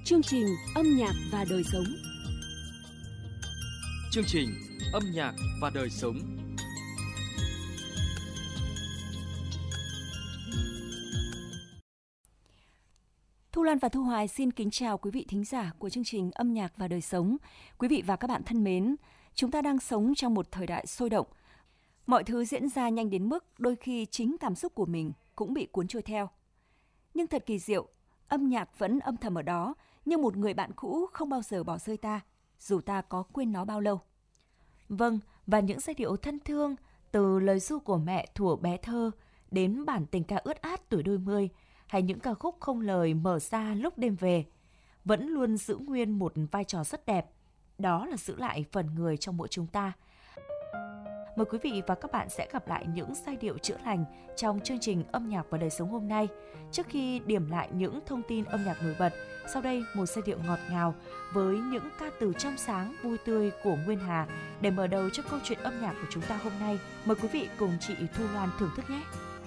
Chương trình âm nhạc và đời sống. Chương trình âm nhạc và đời sống. Thu Lan và Thu Hoài xin kính chào quý vị thính giả của chương trình âm nhạc và đời sống. Quý vị và các bạn thân mến, chúng ta đang sống trong một thời đại sôi động. Mọi thứ diễn ra nhanh đến mức đôi khi chính cảm xúc của mình cũng bị cuốn trôi theo. Nhưng thật kỳ diệu, âm nhạc vẫn âm thầm ở đó, như một người bạn cũ không bao giờ bỏ rơi ta, dù ta có quên nó bao lâu. Vâng, và những giai điệu thân thương, từ lời ru của mẹ thuở bé thơ đến bản tình ca ướt át tuổi đôi mươi, hay những ca khúc không lời mở ra lúc đêm về, vẫn luôn giữ nguyên một vai trò rất đẹp, đó là giữ lại phần người trong mỗi chúng ta. Mời quý vị và các bạn sẽ gặp lại những giai điệu chữa lành trong chương trình âm nhạc và đời sống hôm nay. Trước khi điểm lại những thông tin âm nhạc nổi bật, sau đây một giai điệu ngọt ngào với những ca từ trong sáng, vui tươi của Nguyên Hà để mở đầu cho câu chuyện âm nhạc của chúng ta hôm nay. Mời quý vị cùng chị Thu Loan thưởng thức nhé.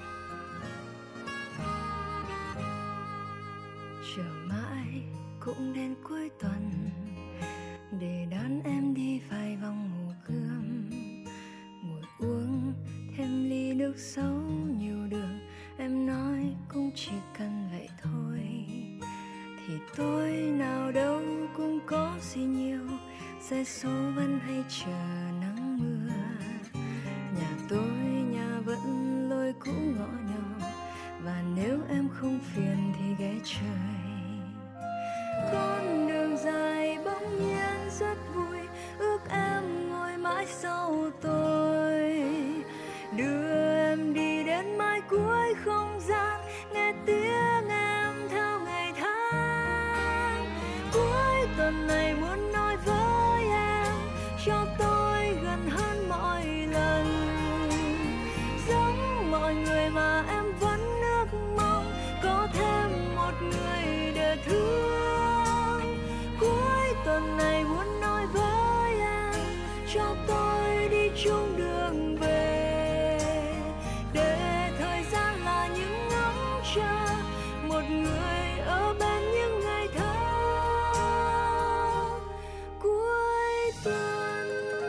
Chờ mãi cũng đến cuối tuần để đón em đi vài vòng Hồ Gươm, ngồi uống thêm ly nước sấu nhiều đường. Em nói cũng chỉ cần vậy thôi, thì tôi nào đâu cũng có gì nhiều, xe số vẫn hay chờ nắng mưa. Nhà tôi nhà vẫn lối cũ ngõ nhỏ, và nếu em không phiền thì ghé chơi. Con đường dài bỗng nhiên rất vui, ước em ngồi mãi sau tôi, đưa em đi đến mãi cuối không gian, nghe tiếng em theo ngày tháng. Cuối tuần này muốn nói với em, cho tôi gần hơn mọi lần, giống mọi người mà em vẫn ước mong có thêm một người để thương. Cuối tuần này muốn nói với em, cho tôi đi chung đường về, để thời gian là những ngóng chờ một người ở bên những ngày thơ cuối tuần.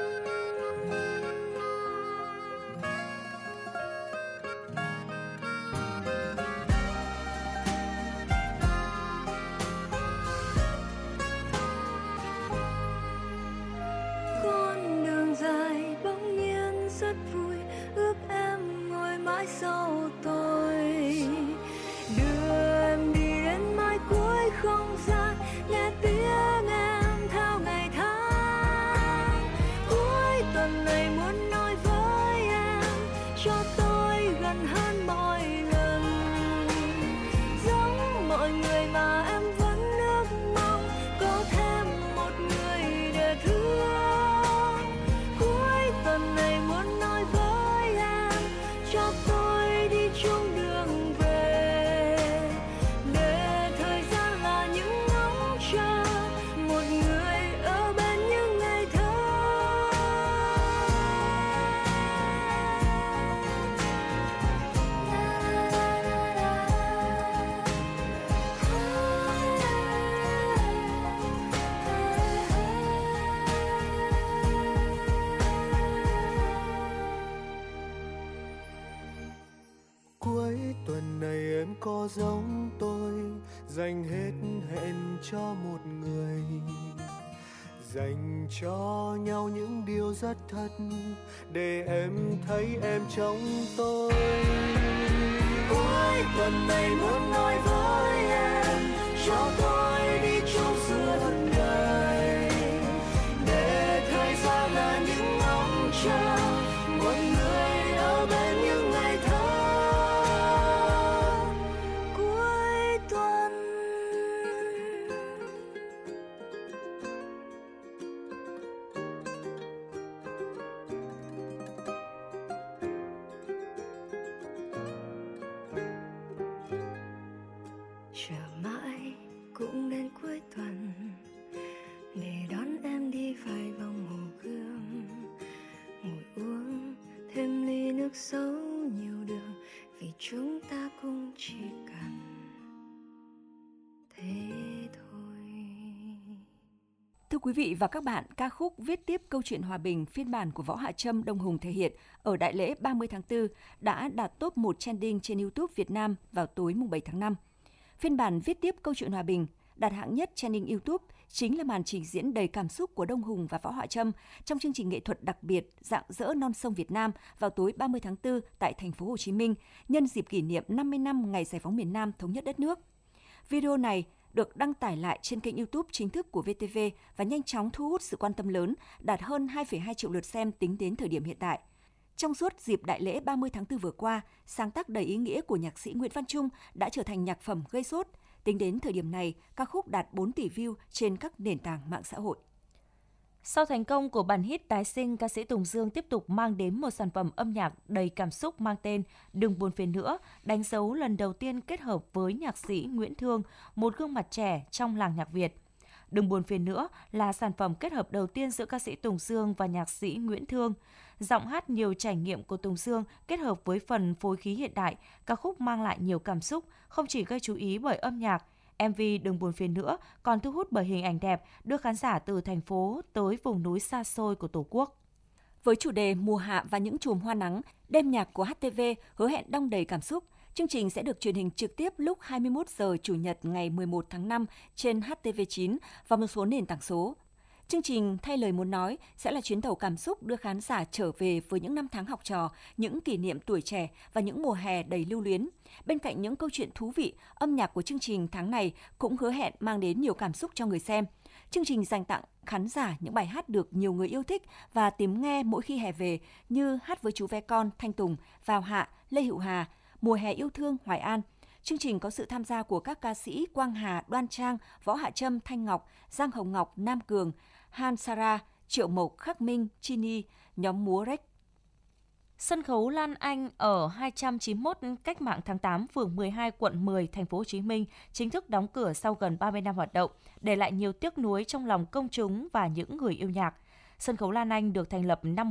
Con đường dài bỗng nhiên rất vui, ước em ngồi mãi sau tôi, đưa em đi đến mãi cuối không gian, nghe tiếng em theo ngày tháng. Cuối tuần này muốn nói với em, cho tôi gần hơn mọi lần, giống mọi người mà em vẫn ước mong có thêm một người để thương. Cuối tuần này muốn nói với em, cho tôi đi chung đường về, để thời gian là những ngóng chờ một người ở bên những ngày thơ. Cuối tuần này em có giống tôi, dành hết hẹn cho một người, dành cho nhau những điều rất thật, để em thấy em trong tôi. Cuối tuần này muốn nói với em, cho tôi đi chung suốt đời, để thời gian là những ngóng chờ một người ở bên những ngày thơ cuối tuần. Chờ mãi cũng đến cuối tuần, để đón em đi vài vòng Hồ Gươm, ngồi uống thêm ly nước sấu nhiều đường, vì chúng ta cũng chỉ cần thế thôi. Thưa quý vị và các bạn, ca khúc viết tiếp câu chuyện hòa bình phiên bản của Võ Hạ Trâm Đông Hùng thể hiện ở đại lễ 30 tháng 4 đã đạt top 1 trending trên YouTube Việt Nam vào tối mùng 7 tháng 5. Phiên bản viết tiếp câu chuyện hòa bình đạt hạng nhất trending YouTube chính là màn trình diễn đầy cảm xúc của Đông Hùng và Võ Hạ Trâm trong chương trình nghệ thuật đặc biệt Rạng rỡ non sông Việt Nam vào tối 30 tháng 4 tại thành phố Hồ Chí Minh nhân dịp kỷ niệm 50 năm ngày giải phóng miền Nam thống nhất đất nước. Video này được đăng tải lại trên kênh YouTube chính thức của VTV và nhanh chóng thu hút sự quan tâm lớn, đạt hơn 2,2 triệu lượt xem tính đến thời điểm hiện tại. Trong suốt dịp đại lễ 30 tháng 4 vừa qua, sáng tác đầy ý nghĩa của nhạc sĩ Nguyễn Văn Trung đã trở thành nhạc phẩm gây sốt. Tính đến thời điểm này, ca khúc đạt 4 tỷ view trên các nền tảng mạng xã hội. Sau thành công của bản hit tái sinh, ca sĩ Tùng Dương tiếp tục mang đến một sản phẩm âm nhạc đầy cảm xúc mang tên Đừng buồn phiền nữa, đánh dấu lần đầu tiên kết hợp với nhạc sĩ Nguyễn Thương, một gương mặt trẻ trong làng nhạc Việt. Đừng buồn phiền nữa là sản phẩm kết hợp đầu tiên giữa ca sĩ Tùng Dương và nhạc sĩ Nguyễn Thương. Giọng hát nhiều trải nghiệm của Tùng Dương kết hợp với phần phối khí hiện đại, ca khúc mang lại nhiều cảm xúc, không chỉ gây chú ý bởi âm nhạc. MV Đừng buồn phiền nữa còn thu hút bởi hình ảnh đẹp, đưa khán giả từ thành phố tới vùng núi xa xôi của Tổ quốc. Với chủ đề Mùa hạ và những chùm hoa nắng, đêm nhạc của HTV hứa hẹn đong đầy cảm xúc. Chương trình sẽ được truyền hình trực tiếp lúc 21 giờ Chủ nhật ngày 11 tháng 5 trên HTV9 và một số nền tảng số. Chương trình Thay lời muốn nói sẽ là chuyến tàu cảm xúc đưa khán giả trở về với những năm tháng học trò, những kỷ niệm tuổi trẻ và những mùa hè đầy lưu luyến. Bên cạnh những câu chuyện thú vị, âm nhạc của chương trình tháng này cũng hứa hẹn mang đến nhiều cảm xúc cho người xem. Chương trình dành tặng khán giả những bài hát được nhiều người yêu thích và tìm nghe mỗi khi hè về như Hát với chú ve con Thanh Tùng, Vào hạ Lê Hữu Hà, Mùa hè yêu thương Hoài An. Chương trình có sự tham gia của các ca sĩ Quang Hà, Đoan Trang, Võ Hạ Trâm, Thanh Ngọc, Giang Hồng Ngọc, Nam Cường, Han Sara, Triệu Mộc, Khắc Minh, Chini, nhóm múa Rex. Sân khấu Lan Anh ở 291 Cách mạng tháng 8, phường 12, quận 10, thành phố Hồ Chí Minh chính thức đóng cửa sau gần 30 năm hoạt động, để lại nhiều tiếc nuối trong lòng công chúng và những người yêu nhạc. Sân khấu Lan Anh được thành lập năm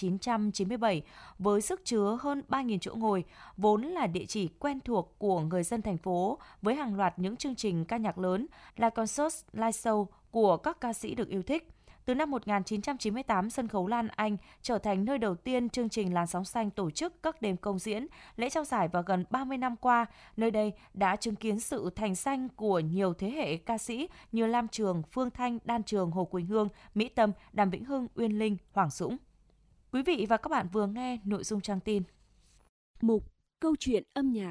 1997 với sức chứa hơn 3.000 chỗ ngồi, vốn là địa chỉ quen thuộc của người dân thành phố với hàng loạt những chương trình ca nhạc lớn, live concert, live show của các ca sĩ được yêu thích. Từ năm 1998, sân khấu Lan Anh trở thành nơi đầu tiên chương trình Làn sóng xanh tổ chức các đêm công diễn, lễ trao giải và gần 30 năm qua, nơi đây đã chứng kiến sự thành danh của nhiều thế hệ ca sĩ như Lam Trường, Phương Thanh, Đan Trường, Hồ Quỳnh Hương, Mỹ Tâm, Đàm Vĩnh Hưng, Uyên Linh, Hoàng Dũng. Quý vị và các bạn vừa nghe nội dung trang tin. Mục Câu chuyện âm nhạc.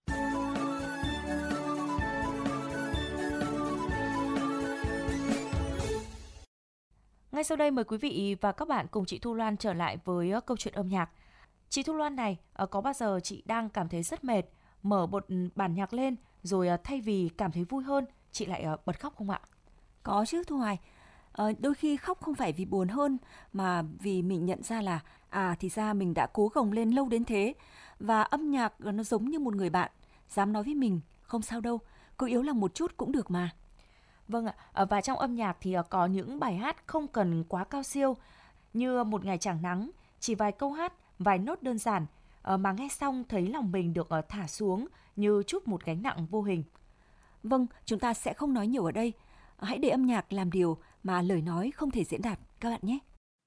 Ngay sau đây mời quý vị và các bạn cùng chị Thu Loan trở lại với câu chuyện âm nhạc. Chị Thu Loan này, có bao giờ chị đang cảm thấy rất mệt, mở một bản nhạc lên rồi thay vì cảm thấy vui hơn, chị lại bật khóc không ạ? Có chứ Thu Hoài. Đôi khi khóc không phải vì buồn hơn mà vì mình nhận ra là thì ra mình đã cố gồng lên lâu đến thế. Và âm nhạc nó giống như một người bạn, dám nói với mình không sao đâu, cứ yếu lòng một chút cũng được mà. Vâng ạ, và trong âm nhạc thì có những bài hát không cần quá cao siêu, như Một ngày chẳng nắng, chỉ vài câu hát, vài nốt đơn giản mà nghe xong thấy lòng mình được thả xuống như chút một gánh nặng vô hình. Vâng, chúng ta sẽ không nói nhiều ở đây. Hãy để âm nhạc làm điều mà lời nói không thể diễn đạt các bạn nhé.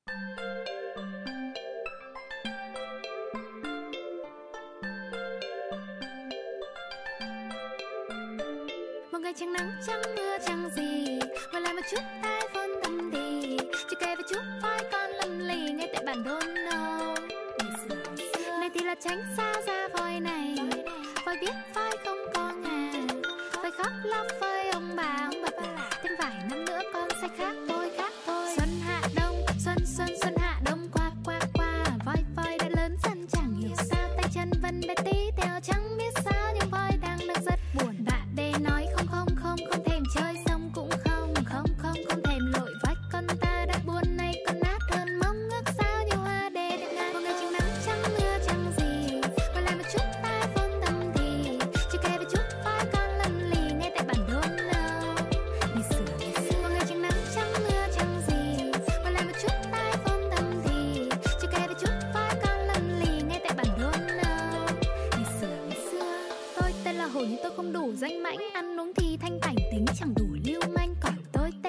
Một ngày chẳng nắng chẳng mưa chẳng gì, ngồi lại một chút tai vốn tâm thì chỉ kể về chút vai con lầm lì ngay tại bản đôn nâu. Này thì là tránh xa ra voi này, voi biết voi không có ngà, voi khóc lóc với ông bà thêm vài năm nữa con sẽ khác thôi. Xuân hạ đông, xuân hạ đông qua, voi đã lớn dần chẳng hiểu sao tay chân vẫn đã tí theo chẳng biết sao nhưng voi đang rất buồn. Bạn đê nói không thèm chơi xong cũng không thèm lội vách con ta đã buồn nay con nát hơn mong ước sao như hoa đê được ngàn. Một ngày chẳng nắng chẳng mưa chẳng gì, còn lại một chút ta vốn tâm thì chỉ kể về chút vai con lầm lì ngay tại bản đôn nâu. Ngày xưa một ngày chẳng nắng chẳng mưa chẳng gì, còn lại một chút ta vốn tâm thì chỉ kể về chút vai con lầm lì ngay tại bản đôn nâu. Ngày xưa tôi tên là Hồ nhưng tôi không đủ danh mãnh, ăn uống thì thanh cảnh tính chẳng đủ lưu manh, còn tôi tên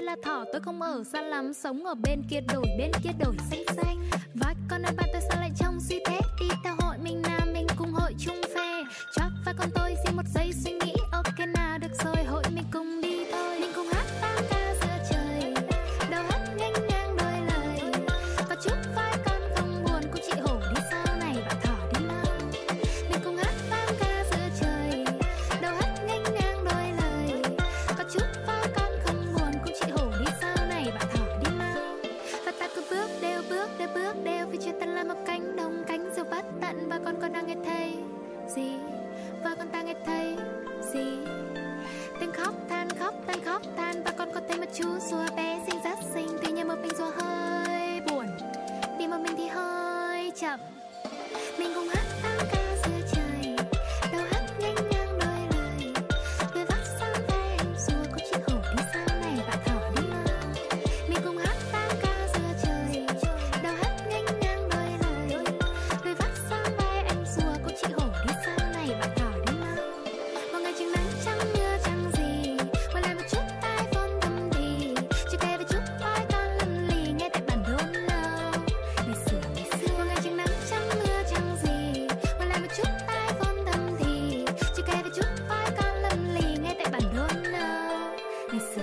là thỏ, tôi không ở xa lắm, sống ở bên kia đổi xanh xanh. Và con ơi bạn tôi sao lại trông suy thế, đi theo hội mình nào mình cùng hội chung phe. Chót và con tôi xin một giây suy nghĩ, ok nào được rồi hội mình cùng đi thôi. Mình cùng hát vang ca giữa trời, đầu hát nghênh ngang đôi lời. Có chút vai con không buồn, cũng chị hổ đi sau này bạn thỏ đi mau. Mình cùng hát vang ca giữa trời, đầu hát nghênh ngang đôi lời. Có chút vai con không buồn, cũng chị hổ đi sau này bạn thỏ đi mau. Và ta cứ bước đều vì chưa tận là một cánh đồng cánh diều bất tận. Và con đang nghe thấy gì, và con ta nghe thấy gì, tiếng khóc than và con có thấy một chú rùa bé xinh rất xinh. Tuy nhiên một mình rùa hơi buồn, đi một mình thì hơi chậm. Mình cùng hát vang ca giữa trời, đầu hát nghênh ngang đôi lời. Người vắt sang vai em rùa, có chị hổ đi sau này bạn thỏ đi mau. Mình cùng hát vang ca giữa trời, đầu hát nghênh ngang đôi lời. Người vắt sang vai em rùa, có chị hổ đi sau này bạn thỏ đi mau. Một ngày trời nắng trắng mưa chẳng gì, một lại một chút tai phone thầm thì chưa kể về chút vai con lầm lì nghe tại bản đôn lâu. Ngày xưa một ngày trời nắng trắng mưa chẳng gì, một lại một chút tai phone thầm thì chưa kể về chút vai con lầm lì nghe tại bản đôn lâu. Ngày xưa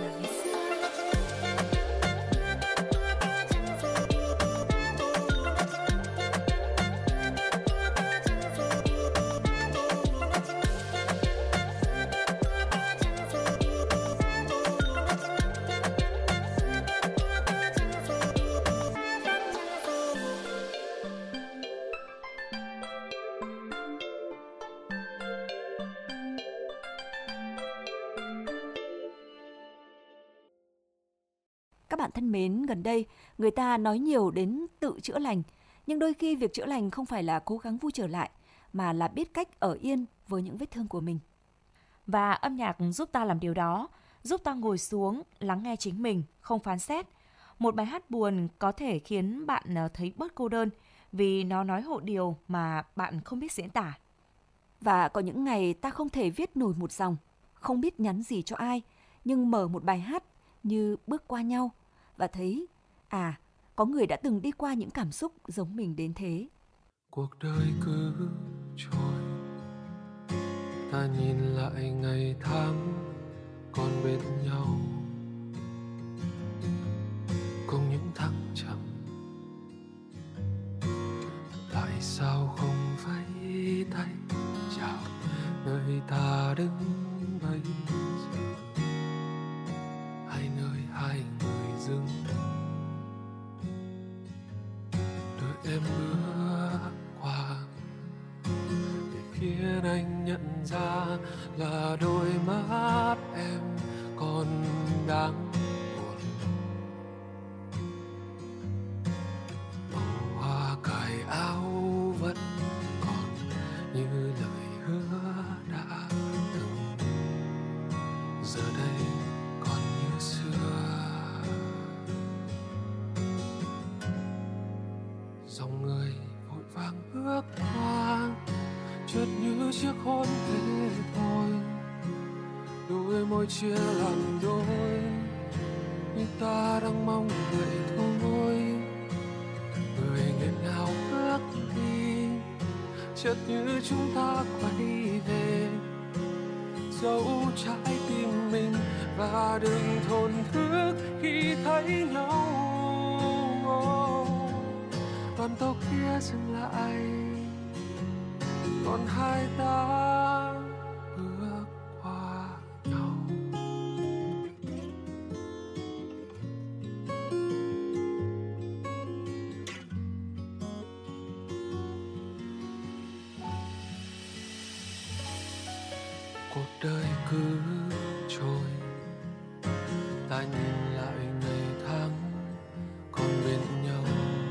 Các bạn thân mến, gần đây người ta nói nhiều đến tự chữa lành, nhưng đôi khi việc chữa lành không phải là cố gắng vui trở lại, mà là biết cách ở yên với những vết thương của mình. Và âm nhạc giúp ta làm điều đó, giúp ta ngồi xuống, lắng nghe chính mình, không phán xét. Một bài hát buồn có thể khiến bạn thấy bớt cô đơn, vì nó nói hộ điều mà bạn không biết diễn tả. Và có những ngày ta không thể viết nổi một dòng, không biết nhắn gì cho ai, nhưng mở một bài hát như bước qua nhau và thấy, có người đã từng đi qua những cảm xúc giống mình đến thế. Cuộc đời cứ trôi, ta nhìn lại ngày tháng còn bên nhau, cùng những thăng trầm. Tại sao không vẫy tay chào nơi ta đứng bây giờ, hai nơi hai người dừng. Đợi em bước qua để khiến anh nhận ra là đôi mắt em còn đáng buồn. Màu hoa cài áo vẫn còn như lời hứa đã từng, giờ đây còn như xưa. Dòng người vội vàng bước qua, chợt như chiếc hôn thế thôi. Đôi môi chia làm đôi, nhưng ta đang mong vậy thôi. Người nghẹn ngào bước đi, chợt như chúng ta quay về. Dẫu trái tim mình và đừng thổn thức khi thấy nhau. Đoàn tàu kia dừng lại, còn hai ta bước qua nhau. Cuộc đời cứ trôi, ta nhìn lại ngày tháng còn bên nhau,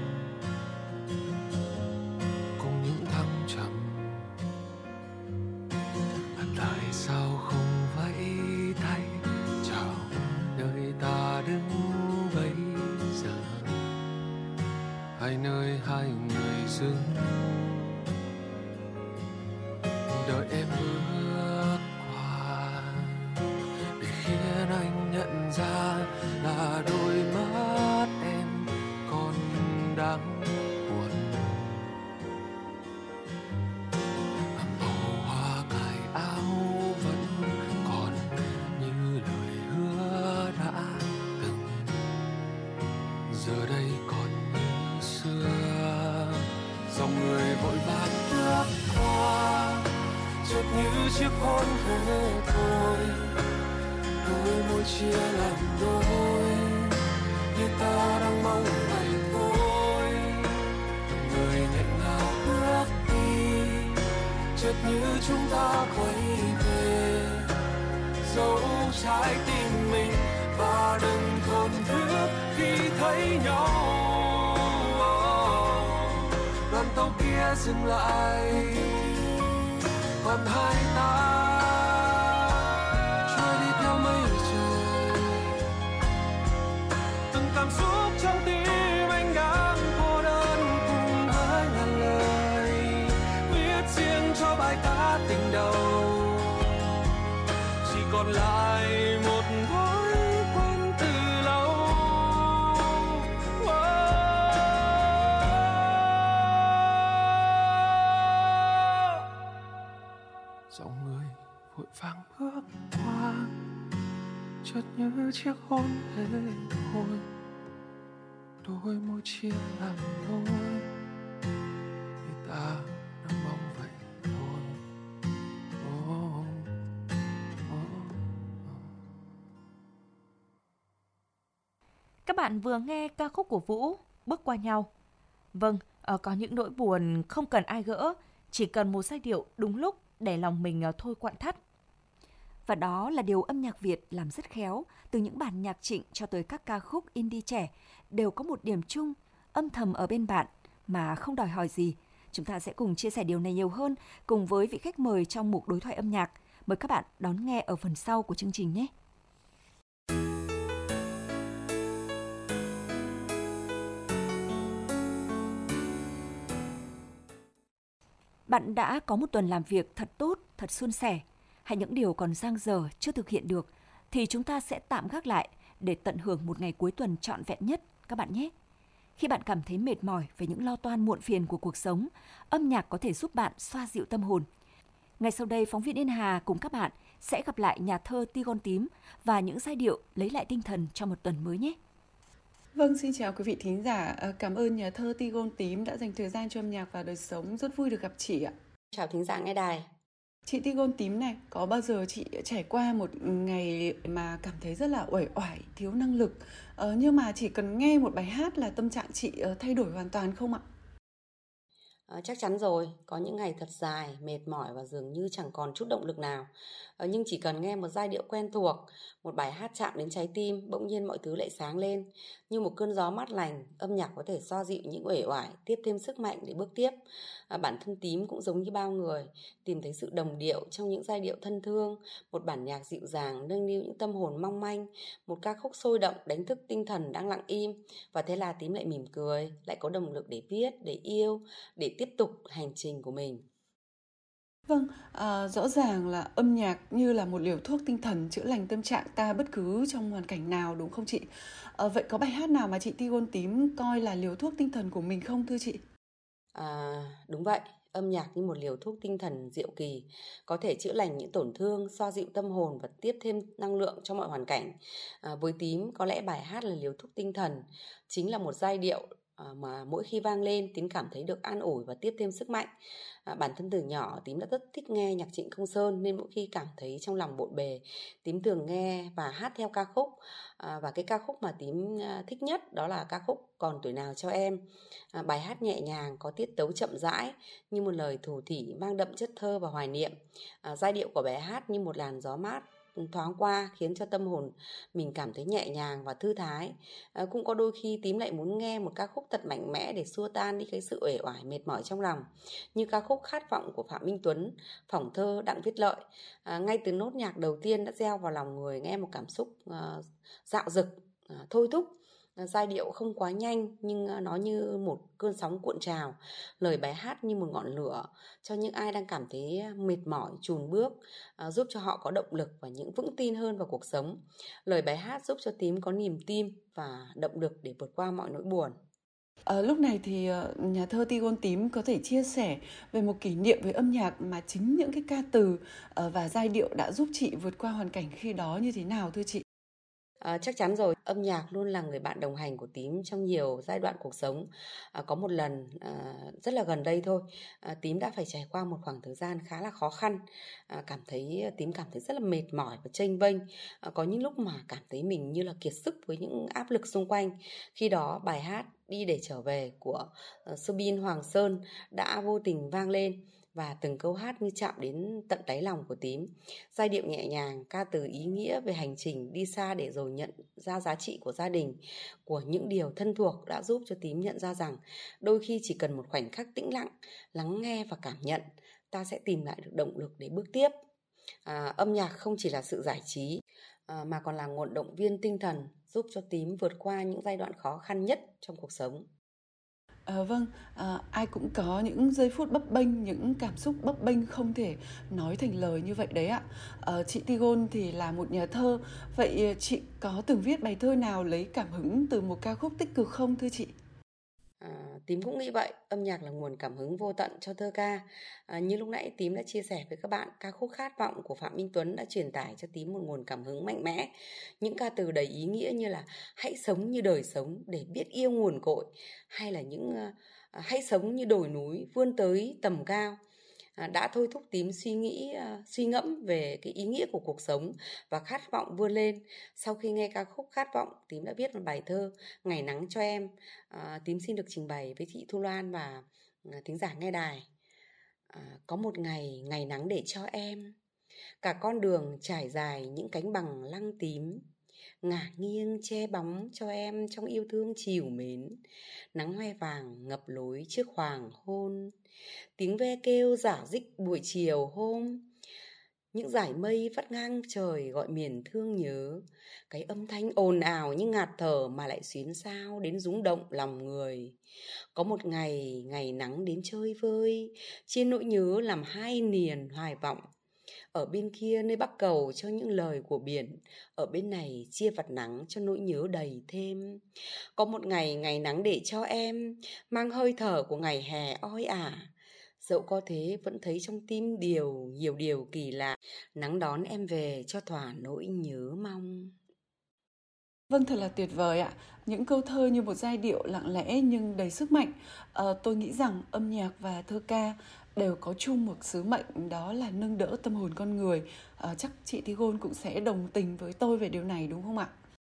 cùng những thăng trầm. Tại sao không vẫy tay chào nơi ta đứng bây giờ, hai nơi hai người dừng. Đợi em bước qua để khiến anh nhận ra là như chiếc hôn thế thôi. Đôi môi chia làm đôi, như ta đang mong ngày thôi. Người nghẹn ngào bước đi, chợt như chúng ta quay về, dấu trái tim mình và đừng thổn thức khi thấy nhau. Đoàn tàu kia dừng lại, còn hai ta trôi đi theo mây trời. Từng cảm xúc trong tim anh đang cô đơn cùng với ngàn lời viết riêng cho bài ca tình đầu. Chỉ còn lại một thói quen từ lâu. Dòng người vội vàng bước qua, chợt như chiếc hôn thế thôi. Đôi môi chia làm đôi, như ta đang mong vậy thôi. Các bạn vừa nghe ca khúc của Vũ, Bước qua nhau. Vâng, có những nỗi buồn không cần ai gỡ, chỉ cần một giai điệu đúng lúc để lòng mình thôi quặn thắt. Và đó là điều âm nhạc Việt làm rất khéo, từ những bản nhạc trịnh cho tới các ca khúc indie trẻ, đều có một điểm chung, âm thầm ở bên bạn mà không đòi hỏi gì. Chúng ta sẽ cùng chia sẻ điều này nhiều hơn cùng với vị khách mời trong mục đối thoại âm nhạc. Mời các bạn đón nghe ở phần sau của chương trình nhé. Bạn đã có một tuần làm việc thật tốt, thật suôn sẻ, hay những điều còn dang dở chưa thực hiện được thì chúng ta sẽ tạm gác lại để tận hưởng một ngày cuối tuần trọn vẹn nhất các bạn nhé. Khi bạn cảm thấy mệt mỏi về những lo toan muộn phiền của cuộc sống, âm nhạc có thể giúp bạn xoa dịu tâm hồn. Ngay sau đây, phóng viên Yên Hà cùng các bạn sẽ gặp lại nhà thơ Tigon Tím và những giai điệu lấy lại tinh thần cho một tuần mới nhé. Vâng, xin chào quý vị thính giả. Cảm ơn nhà thơ Tigon Tím đã dành thời gian cho âm nhạc và đời sống. Rất vui được gặp chị ạ. Chào thính giả nghe đài. Chị Tigon Tím này, có bao giờ chị trải qua một ngày mà cảm thấy rất là uể oải, thiếu năng lực, nhưng mà chỉ cần nghe một bài hát là tâm trạng chị thay đổi hoàn toàn không ạ? Chắc chắn rồi, có những ngày thật dài, mệt mỏi và dường như chẳng còn chút động lực nào. Nhưng chỉ cần nghe một giai điệu quen thuộc, một bài hát chạm đến trái tim, bỗng nhiên mọi thứ lại sáng lên. Như một cơn gió mát lành, âm nhạc có thể xoa dịu những uể oải, tiếp thêm sức mạnh để bước tiếp. Bản thân Tím cũng giống như bao người, tìm thấy sự đồng điệu trong những giai điệu thân thương, một bản nhạc dịu dàng nâng niu những tâm hồn mong manh, một ca khúc sôi động đánh thức tinh thần đang lặng im. Và thế là Tím lại mỉm cười, lại có động lực để viết, để yêu, để tiếp tục hành trình của mình. Vâng, rõ ràng là âm nhạc như là một liều thuốc tinh thần chữa lành tâm trạng ta bất cứ trong hoàn cảnh nào, đúng không chị? Vậy có bài hát nào mà chị Tigon Tím coi là liều thuốc tinh thần của mình không thưa chị? Đúng vậy, âm nhạc như một liều thuốc tinh thần diệu kỳ, có thể chữa lành những tổn thương, xoa dịu tâm hồn và tiếp thêm năng lượng cho mọi hoàn cảnh. Với Tím, có lẽ bài hát là liều thuốc tinh thần, chính là một giai điệu mà mỗi khi vang lên Tím cảm thấy được an ủi và tiếp thêm sức mạnh. Bản thân từ nhỏ Tím đã rất thích nghe nhạc Trịnh Công Sơn, nên mỗi khi cảm thấy trong lòng bộn bề, Tím thường nghe và hát theo ca khúc. Và cái ca khúc mà Tím thích nhất đó là ca khúc Còn Tuổi Nào Cho Em. Bài hát nhẹ nhàng, có tiết tấu chậm rãi, như một lời thủ thỉ mang đậm chất thơ và hoài niệm. Giai điệu của bài hát như một làn gió mát thoáng qua, khiến cho tâm hồn mình cảm thấy nhẹ nhàng và thư thái. Cũng có đôi khi Tím lại muốn nghe một ca khúc thật mạnh mẽ để xua tan đi cái sự uể oải mệt mỏi trong lòng, như ca khúc Khát Vọng của Phạm Minh Tuấn, phỏng thơ Đặng Viết Lợi. Ngay từ nốt nhạc đầu tiên đã gieo vào lòng người nghe một cảm xúc dạo dực, thôi thúc. Giai điệu không quá nhanh nhưng nó như một cơn sóng cuộn trào. Lời bài hát như một ngọn lửa cho những ai đang cảm thấy mệt mỏi, chùn bước, giúp cho họ có động lực và những vững tin hơn vào cuộc sống. Lời bài hát giúp cho Tím có niềm tin và động lực để vượt qua mọi nỗi buồn. Lúc này thì nhà thơ Tigon Tím có thể chia sẻ về một kỷ niệm với âm nhạc mà chính những cái ca từ và giai điệu đã giúp chị vượt qua hoàn cảnh khi đó như thế nào thưa chị? Chắc chắn rồi, âm nhạc luôn là người bạn đồng hành của Tím trong nhiều giai đoạn cuộc sống. Có một lần rất là gần đây thôi, Tím đã phải trải qua một khoảng thời gian khá là khó khăn. Tím cảm thấy rất là mệt mỏi và chênh vênh. Có những lúc mà cảm thấy mình như là kiệt sức với những áp lực xung quanh. Khi đó bài hát Đi Để Trở Về của Subin Hoàng Sơn đã vô tình vang lên, và từng câu hát như chạm đến tận đáy lòng của Tím. Giai điệu nhẹ nhàng, ca từ ý nghĩa về hành trình đi xa để rồi nhận ra giá trị của gia đình, của những điều thân thuộc đã giúp cho Tím nhận ra rằng đôi khi chỉ cần một khoảnh khắc tĩnh lặng, lắng nghe và cảm nhận, ta sẽ tìm lại được động lực để bước tiếp. Âm nhạc không chỉ là sự giải trí mà còn là nguồn động viên tinh thần giúp cho Tím vượt qua những giai đoạn khó khăn nhất trong cuộc sống. Ai cũng có những giây phút bấp bênh, những cảm xúc bấp bênh không thể nói thành lời như vậy đấy ạ. Chị Tigon thì là một nhà thơ, vậy chị có từng viết bài thơ nào lấy cảm hứng từ một ca khúc tích cực không thưa chị? Tím cũng nghĩ vậy, âm nhạc là nguồn cảm hứng vô tận cho thơ ca. Như lúc nãy Tím đã chia sẻ với các bạn, ca khúc Khát Vọng của Phạm Minh Tuấn đã truyền tải cho Tím một nguồn cảm hứng mạnh mẽ. Những ca từ đầy ý nghĩa như là hãy sống như đời sống để biết yêu nguồn cội, hay là những hãy sống như đồi núi vươn tới tầm cao, đã thôi thúc Tím suy ngẫm về cái ý nghĩa của cuộc sống và khát vọng vươn lên. Sau khi nghe ca khúc Khát Vọng, Tím đã viết một bài thơ Ngày Nắng Cho Em. Tím xin được trình bày với chị Thu Loan và thính giả nghe đài. Có một ngày nắng để cho em, cả con đường trải dài những cánh bằng lăng tím, ngả nghiêng che bóng cho em trong yêu thương trìu mến. Nắng hoe vàng ngập lối trước hoàng hôn, tiếng ve kêu rả rích buổi chiều hôm. Những dải mây vắt ngang trời gọi miền thương nhớ, cái âm thanh ồn ào như ngạt thở mà lại xuyến xao đến rung động lòng người. Có một ngày nắng đến chơi vơi, chia nỗi nhớ làm hai niềm hoài vọng. Ở bên kia nơi bắc cầu cho những lời của biển, ở bên này chia vặt nắng cho nỗi nhớ đầy thêm. Có một ngày nắng để cho em, mang hơi thở của ngày hè oi ả. Dẫu có thế vẫn thấy trong tim nhiều điều kỳ lạ, nắng đón em về cho thỏa nỗi nhớ mong. Vâng, thật là tuyệt vời ạ. Những câu thơ như một giai điệu lặng lẽ nhưng đầy sức mạnh. Tôi nghĩ rằng âm nhạc và thơ ca đều có chung một sứ mệnh, đó là nâng đỡ tâm hồn con người. Chắc chị Tigon cũng sẽ đồng tình với tôi về điều này đúng không ạ?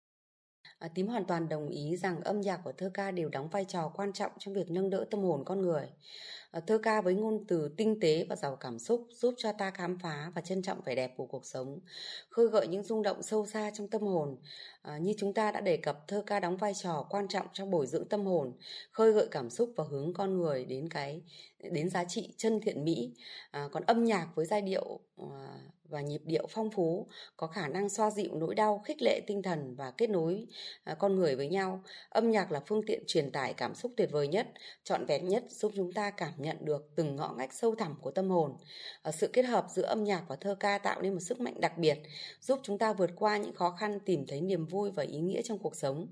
Tím hoàn toàn đồng ý rằng âm nhạc và thơ ca đều đóng vai trò quan trọng trong việc nâng đỡ tâm hồn con người. Thơ ca với ngôn từ tinh tế và giàu cảm xúc giúp cho ta khám phá và trân trọng vẻ đẹp của cuộc sống, khơi gợi những rung động sâu xa trong tâm hồn. Như chúng ta đã đề cập, thơ ca đóng vai trò quan trọng trong bồi dưỡng tâm hồn, khơi gợi cảm xúc và hướng con người đến giá trị chân thiện mỹ. Còn âm nhạc với giai điệu và nhịp điệu phong phú có khả năng xoa dịu nỗi đau, khích lệ tinh thần và kết nối con người với nhau. Âm nhạc là phương tiện truyền tải cảm xúc tuyệt vời nhất, trọn vẹn nhất, giúp chúng ta cảm nhận được từng ngõ ngách sâu thẳm của tâm hồn. Sự kết hợp giữa âm nhạc và thơ ca tạo nên một sức mạnh đặc biệt, giúp chúng ta vượt qua những khó khăn, tìm thấy niềm vui và ý nghĩa trong cuộc sống.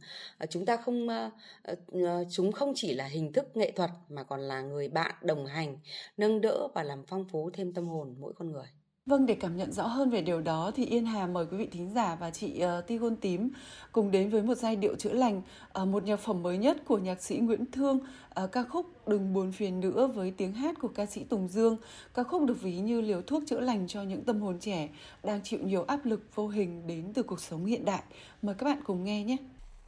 Chúng không chỉ là hình thức nghệ thuật mà còn là người bạn đồng hành, nâng đỡ và làm phong phú thêm tâm hồn mỗi con người. Vâng, để cảm nhận rõ hơn về điều đó thì Yên Hà mời quý vị thính giả và chị Tigon Tím cùng đến với một giai điệu chữa lành, một nhạc phẩm mới nhất của nhạc sĩ Nguyễn Thương, ca khúc Đừng Buồn Phiền Nữa với tiếng hát của ca sĩ Tùng Dương. Ca khúc được ví như liều thuốc chữa lành cho những tâm hồn trẻ đang chịu nhiều áp lực vô hình đến từ cuộc sống hiện đại. Mời các bạn cùng nghe nhé.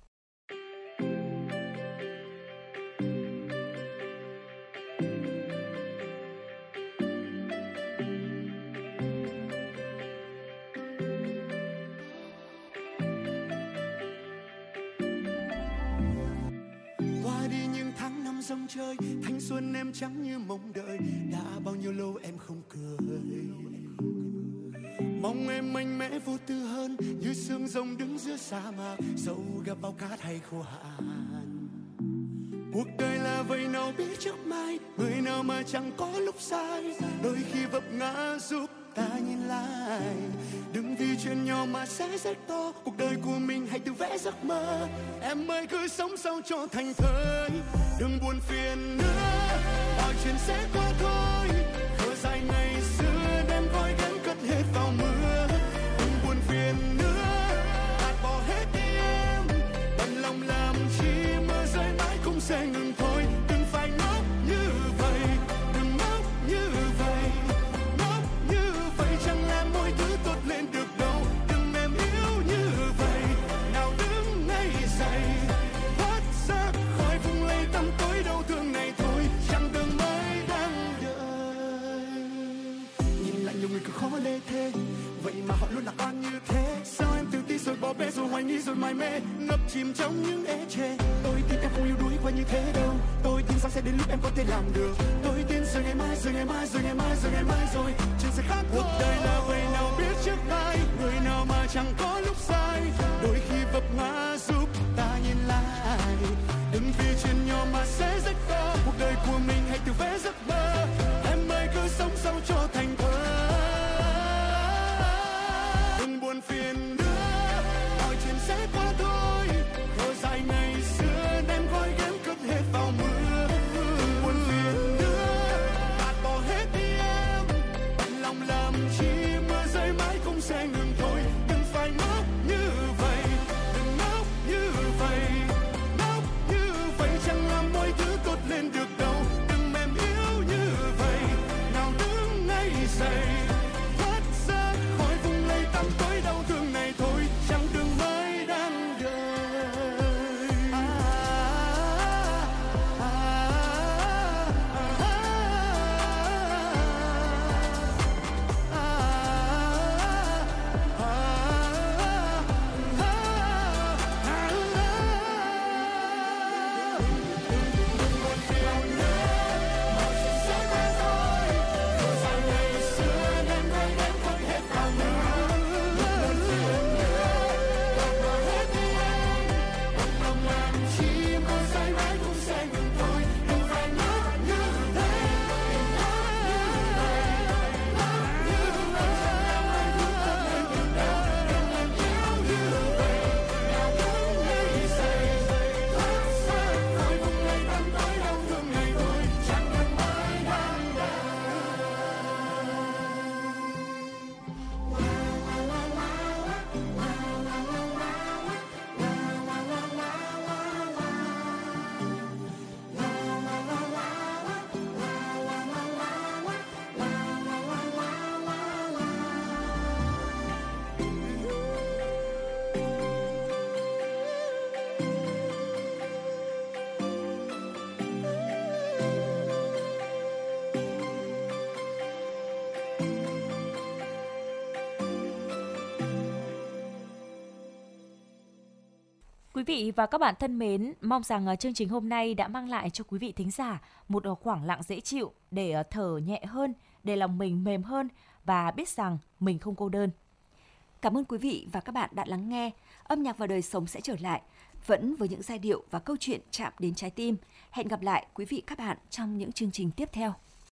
Dòng chơi thanh xuân em trắng như mong đợi, đã bao nhiêu lâu em không cười. Mong em mạnh mẽ vô tư hơn, như sương rồng đứng giữa sa mạc, dẫu gặp bao cát hay khô hạn. Cuộc đời là vậy nào biết trước mai, người nào mà chẳng có lúc sai, đôi khi vấp ngã giúp ta nhìn lại. Đừng vì chuyện nhỏ mà sẽ rất to, cuộc đời của mình hãy tự vẽ giấc mơ. Em ơi cứ sống sao cho thành thơi, đừng buồn phiền nữa, mọi chuyện sẽ qua thôi. Thở dài ngày xưa đem gói gắm cất hết vào mưa. Đừng buồn phiền nữa, gạt bỏ hết đi khó lê thê. Vậy mà họ luôn lạc quan như thế. Sao em tự ti rồi bỏ bê rồi hoài nghi rồi mải mê, ngập chìm trong những ế chê. Tôi tin em không yếu đuối qua như thế đâu. Tôi tin rằng sẽ đến lúc em có thể làm được. Tôi tin rồi ngày mai, rồi ngày mai, rồi ngày mai, rồi ngày mai rồi chuyện sẽ khác. Cuộc đời là vậy nào biết trước ai, người nào mà chẳng có lúc sai. Đôi khi vấp ngã giúp ta nhìn lại. Đừng vì chuyện nhỏ mà sẽ rất to. Cuộc đời của mình hãy tự vẽ giấc mơ. Em ơi cứ sống sao cho thành thơ. Đừng buồn phiền nữa, mọi chuyện sẽ qua thôi. Thở dài ngày xưa đem gói ghém cất hết vào mưa. Đừng buồn phiền nữa, bạn bỏ hết đi em. Bận lòng làm chi mưa rơi mãi cũng sẽ ngừng thôi. Đừng phải ngốc như vậy, đừng ngốc như vậy. Ngốc như vậy chẳng làm mọi thứ tốt lên được đâu. Đừng mềm yếu như vậy, nào đứng ngay dậy. Thoát ra khỏi vùng lầy tăm tối đau thương này thôi. Chẳng đường mới đang đợi. Quý vị và các bạn thân mến, mong rằng chương trình hôm nay đã mang lại cho quý vị thính giả một khoảng lặng dễ chịu để thở nhẹ hơn, để lòng mình mềm hơn và biết rằng mình không cô đơn. Cảm ơn quý vị và các bạn đã lắng nghe. Âm nhạc và đời sống sẽ trở lại, vẫn với những giai điệu và câu chuyện chạm đến trái tim. Hẹn gặp lại quý vị các bạn trong những chương trình tiếp theo.